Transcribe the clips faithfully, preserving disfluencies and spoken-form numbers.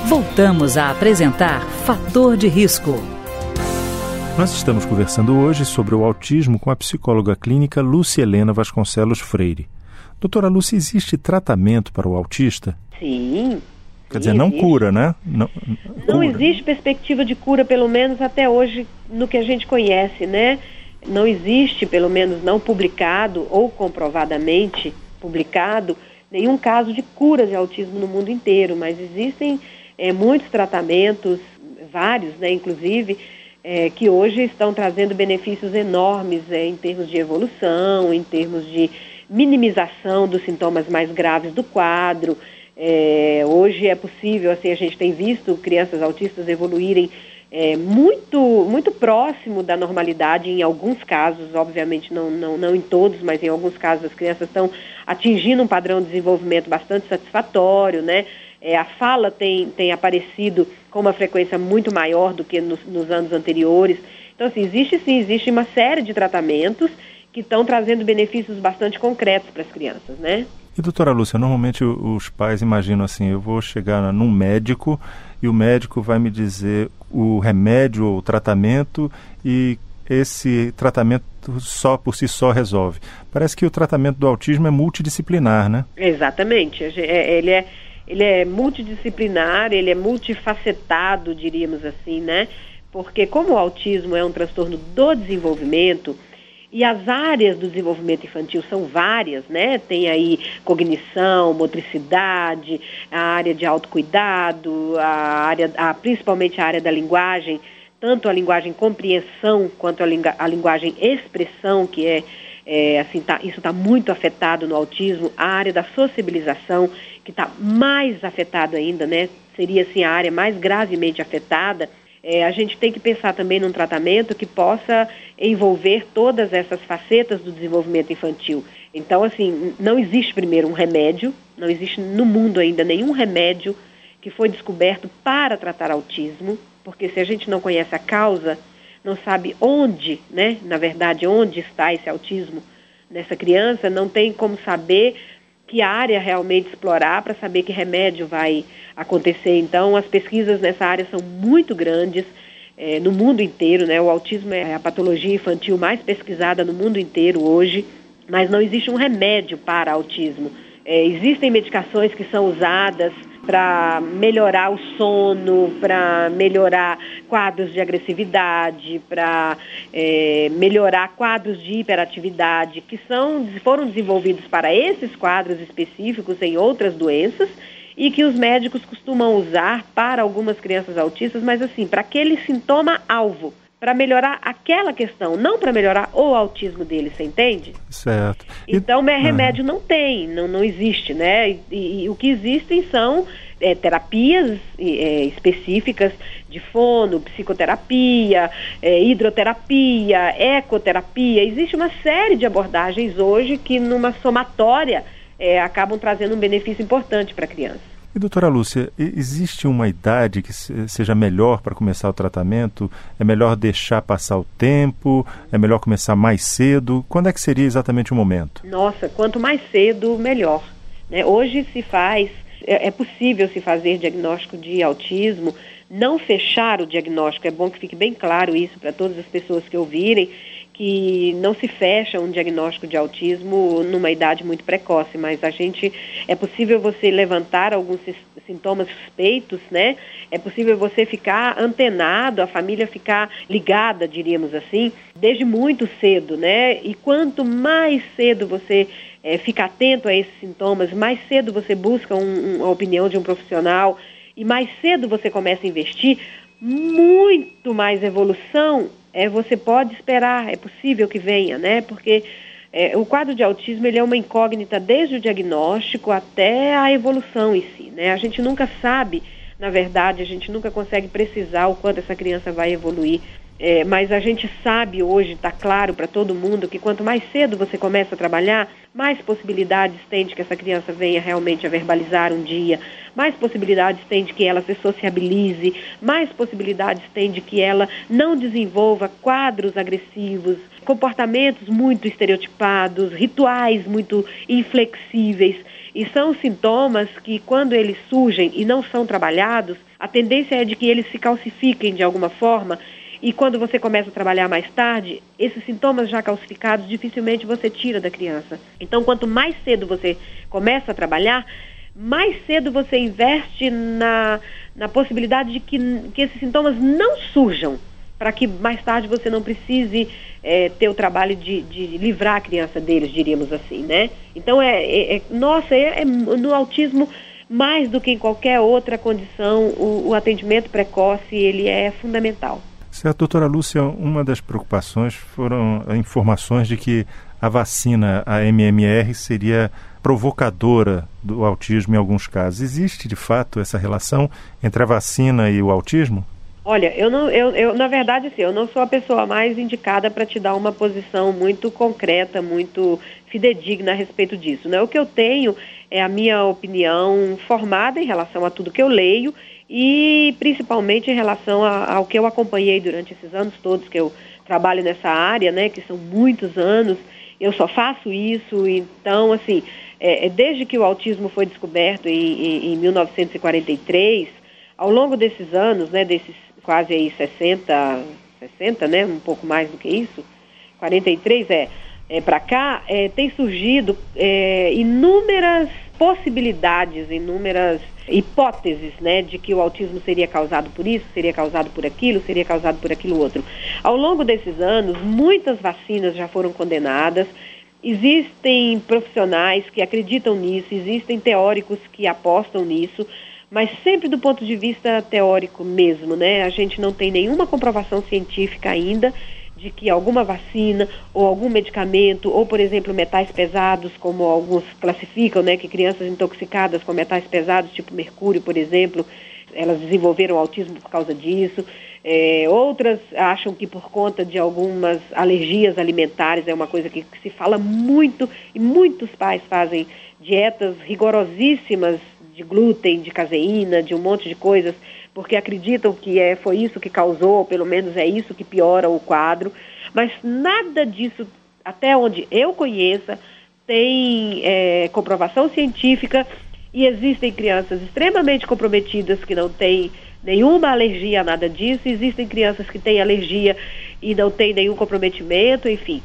Voltamos a apresentar Fator de Risco. Nós estamos conversando hoje sobre o autismo com a psicóloga clínica Lúcia Helena Vasconcelos Freire. Doutora Lúcia, existe tratamento para o autista? Sim. Quer dizer, não cura, né? Não, não cura. Existe perspectiva de cura, pelo menos até hoje, no que a gente conhece, né? Não existe, pelo menos não publicado ou comprovadamente publicado, nenhum caso de cura de autismo no mundo inteiro, mas existem é, muitos tratamentos, vários, né, inclusive, é, que hoje estão trazendo benefícios enormes é, em termos de evolução, em termos de minimização dos sintomas mais graves do quadro. É, hoje é possível, assim, a gente tem visto crianças autistas evoluírem é, muito, muito próximo da normalidade em alguns casos, obviamente não, não, não em todos, mas em alguns casos as crianças estão atingindo um padrão de desenvolvimento bastante satisfatório, né? É, a fala tem, tem aparecido com uma frequência muito maior do que nos, nos anos anteriores. Então, assim, existe sim, existe uma série de tratamentos que estão trazendo benefícios bastante concretos para as crianças, né? E, doutora Lúcia, normalmente os pais imaginam assim, eu vou chegar num médico e o médico vai me dizer o remédio ou o tratamento e esse tratamento só por si só resolve. Parece que o tratamento do autismo é multidisciplinar, né? Exatamente. Ele é, ele é multidisciplinar, ele é multifacetado, diríamos assim, né? Porque como o autismo é um transtorno do desenvolvimento, e as áreas do desenvolvimento infantil são várias, né? Tem aí cognição, motricidade, a área de autocuidado, a área, a, principalmente a área da linguagem, tanto a linguagem compreensão quanto a, lingu, a linguagem expressão, que é, é assim, tá, isso está muito afetado no autismo, a área da sociabilização, que está mais afetado ainda, né? Seria assim a área mais gravemente afetada. É, a gente tem que pensar também num tratamento que possa envolver todas essas facetas do desenvolvimento infantil. Então, assim, não existe primeiro um remédio, não existe no mundo ainda nenhum remédio que foi descoberto para tratar autismo, porque se a gente não conhece a causa, não sabe onde, né, na verdade, onde está esse autismo nessa criança, não tem como saber que área realmente explorar para saber que remédio vai acontecer. Então, as pesquisas nessa área são muito grandes é, no mundo inteiro, né? O autismo é a patologia infantil mais pesquisada no mundo inteiro hoje, mas não existe um remédio para autismo. É, existem medicações que são usadas para melhorar o sono, para melhorar quadros de agressividade, para é, melhorar quadros de hiperatividade, que são, foram desenvolvidos para esses quadros específicos em outras doenças e que os médicos costumam usar para algumas crianças autistas, mas assim, para aquele sintoma-alvo, para melhorar aquela questão, não para melhorar o autismo dele, você entende? Certo. E... Então, remédio não tem, não, não existe, né? E, e, e o que existem são é, terapias é, específicas de fono, psicoterapia, é, hidroterapia, ecoterapia. Existe uma série de abordagens hoje que, numa somatória, é, acabam trazendo um benefício importante para a criança. E, doutora Lúcia, existe uma idade que seja melhor para começar o tratamento? É melhor deixar passar o tempo? É melhor começar mais cedo? Quando é que seria exatamente o momento? Nossa, quanto mais cedo, melhor, né? Hoje se faz, é, é possível se fazer diagnóstico de autismo, não fechar o diagnóstico, é bom que fique bem claro isso para todas as pessoas que ouvirem, que não se fecha um diagnóstico de autismo numa idade muito precoce, mas a gente, é possível você levantar alguns sintomas suspeitos, né? É possível você ficar antenado, a família ficar ligada, diríamos assim, desde muito cedo, né? E quanto mais cedo você é, fica atento a esses sintomas, mais cedo você busca um, um, a opinião de um profissional e mais cedo você começa a investir, muito mais evolução É, você pode esperar, é possível que venha, né? Porque é, o quadro de autismo ele é uma incógnita desde o diagnóstico até a evolução em si, né? A gente nunca sabe, na verdade, a gente nunca consegue precisar o quanto essa criança vai evoluir É, mas a gente sabe hoje, está claro para todo mundo, que quanto mais cedo você começa a trabalhar, mais possibilidades tem de que essa criança venha realmente a verbalizar um dia, mais possibilidades tem de que ela se sociabilize, mais possibilidades tem de que ela não desenvolva quadros agressivos, comportamentos muito estereotipados, rituais muito inflexíveis. E são sintomas que, quando eles surgem e não são trabalhados, a tendência é de que eles se calcifiquem de alguma forma. E quando você começa a trabalhar mais tarde, esses sintomas já calcificados, dificilmente você tira da criança. Então, quanto mais cedo você começa a trabalhar, mais cedo você investe na, na possibilidade de que, que esses sintomas não surjam, para que mais tarde você não precise é, ter o trabalho de, de livrar a criança deles, diríamos assim, né? Então, é, é, é, nossa, é, é, no autismo, mais do que em qualquer outra condição, o, o atendimento precoce, ele é fundamental. Certo, doutora Lúcia, uma das preocupações foram informações de que a vacina, a M M R, seria provocadora do autismo em alguns casos. Existe, de fato, essa relação entre a vacina e o autismo? Olha, eu não, eu, eu na verdade, sim, eu não sou a pessoa mais indicada para te dar uma posição muito concreta, muito fidedigna a respeito disso, né? O que eu tenho é a minha opinião formada em relação a tudo que eu leio e principalmente em relação a, ao que eu acompanhei durante esses anos todos que eu trabalho nessa área, né? Que são muitos anos, eu só faço isso, então, assim, é, desde que o autismo foi descoberto em, em, em mil novecentos e quarenta e três, ao longo desses anos, né, desses quase aí sessenta, sessenta, né, um pouco mais do que isso, quarenta e três é, é para cá, é, tem surgido é, inúmeras possibilidades, inúmeras hipóteses, né, de que o autismo seria causado por isso, seria causado por aquilo, seria causado por aquilo outro. Ao longo desses anos, muitas vacinas já foram condenadas, existem profissionais que acreditam nisso, existem teóricos que apostam nisso, mas sempre do ponto de vista teórico mesmo, né? A gente não tem nenhuma comprovação científica ainda de que alguma vacina ou algum medicamento, ou, por exemplo, metais pesados, como alguns classificam, né? Que crianças intoxicadas com metais pesados, tipo mercúrio, por exemplo, elas desenvolveram autismo por causa disso. É, outras acham que por conta de algumas alergias alimentares, é uma coisa que, que se fala muito, e muitos pais fazem dietas rigorosíssimas de glúten, de caseína, de um monte de coisas, porque acreditam que é, foi isso que causou, ou pelo menos é isso que piora o quadro, mas nada disso, até onde eu conheça, tem é, comprovação científica, e existem crianças extremamente comprometidas que não têm nenhuma alergia a nada disso, existem crianças que têm alergia e não têm nenhum comprometimento, enfim,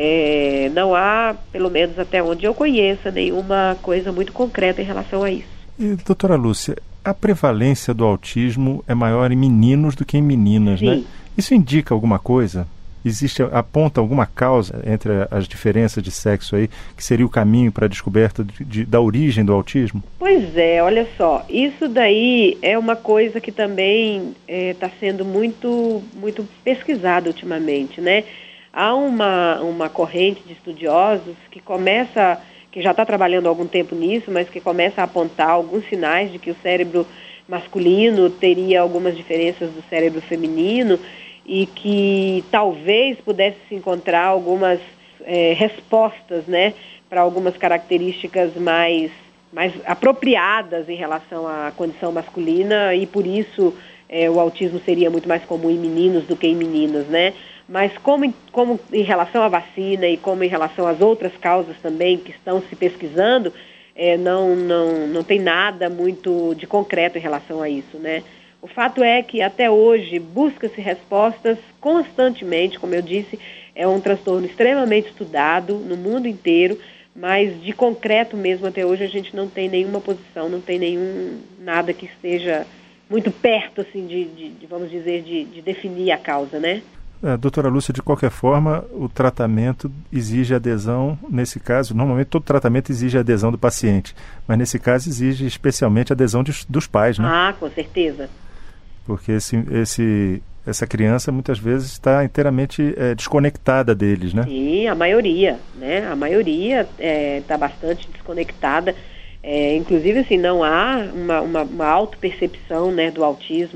é, não há, pelo menos até onde eu conheça, nenhuma coisa muito concreta em relação a isso. E, doutora Lúcia, a prevalência do autismo é maior em meninos do que em meninas, Sim. né? Isso indica alguma coisa? Existe, aponta alguma causa entre as diferenças de sexo aí, que seria o caminho para a descoberta de, de, da origem do autismo? Pois é, olha só, isso daí é uma coisa que também está é, sendo muito, muito pesquisada ultimamente, né? Há uma, uma corrente de estudiosos que começa, que já está trabalhando há algum tempo nisso, mas que começa a apontar alguns sinais de que o cérebro masculino teria algumas diferenças do cérebro feminino, e que talvez pudesse se encontrar algumas é, respostas, né, para algumas características mais, mais apropriadas em relação à condição masculina, e por isso é, o autismo seria muito mais comum em meninos do que em meninas, né? Mas como, como em relação à vacina e como em relação às outras causas também que estão se pesquisando, é, não, não, não tem nada muito de concreto em relação a isso, né? O fato é que até hoje busca-se respostas constantemente, como eu disse, é um transtorno extremamente estudado no mundo inteiro, mas de concreto mesmo até hoje a gente não tem nenhuma posição, não tem nenhum nada que esteja muito perto, assim, de, de, de vamos dizer, de, de definir a causa, né? É, doutora Lúcia, de qualquer forma, o tratamento exige adesão, nesse caso, normalmente todo tratamento exige adesão do paciente, mas nesse caso exige especialmente a adesão de, dos pais, né? Ah, com certeza. Porque esse, esse, essa criança muitas vezes está inteiramente é, desconectada deles, né? Sim, a maioria, né? A maioria está é, bastante desconectada. É, inclusive, assim, não há uma, uma, uma autopercepção, né, do autismo.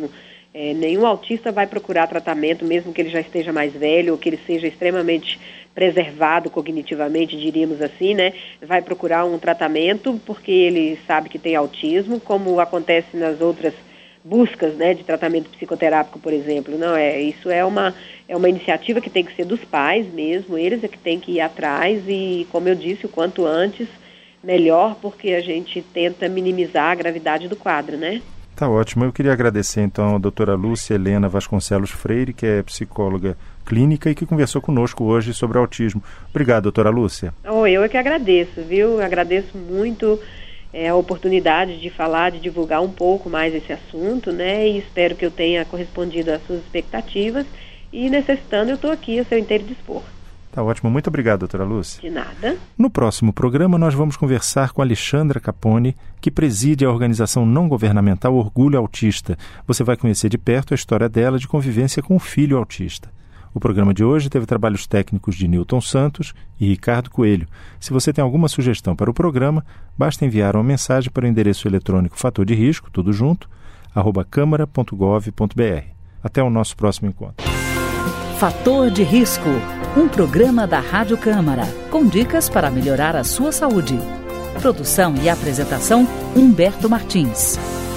É, nenhum autista vai procurar tratamento, mesmo que ele já esteja mais velho ou que ele seja extremamente preservado cognitivamente, diríamos assim, né? Vai procurar um tratamento porque ele sabe que tem autismo, como acontece nas outras buscas, né, de tratamento psicoterápico, por exemplo. Não é, isso é uma, é uma iniciativa que tem que ser dos pais mesmo, eles é que tem que ir atrás e, como eu disse, o quanto antes, melhor, porque a gente tenta minimizar a gravidade do quadro, né? Tá ótimo. Eu queria agradecer, então, a doutora Lúcia Helena Vasconcelos Freire, que é psicóloga clínica e que conversou conosco hoje sobre autismo. Obrigado, doutora Lúcia. Oh, eu é que agradeço, viu? Agradeço muito é, a oportunidade de falar, de divulgar um pouco mais esse assunto, né? E espero que eu tenha correspondido às suas expectativas. E, necessitando, eu estou aqui a seu inteiro dispor. Tá ótimo. Muito obrigado, doutora Lúcia. De nada. No próximo programa, nós vamos conversar com Alexandra Capone, que preside a organização não governamental Orgulho Autista. Você vai conhecer de perto a história dela de convivência com o filho autista. O programa de hoje teve trabalhos técnicos de Newton Santos e Ricardo Coelho. Se você tem alguma sugestão para o programa, basta enviar uma mensagem para o endereço eletrônico fator de risco, tudo junto, arroba câmara ponto gov ponto br. Até o nosso próximo encontro. Fator de Risco, um programa da Rádio Câmara, com dicas para melhorar a sua saúde. Produção e apresentação, Humberto Martins.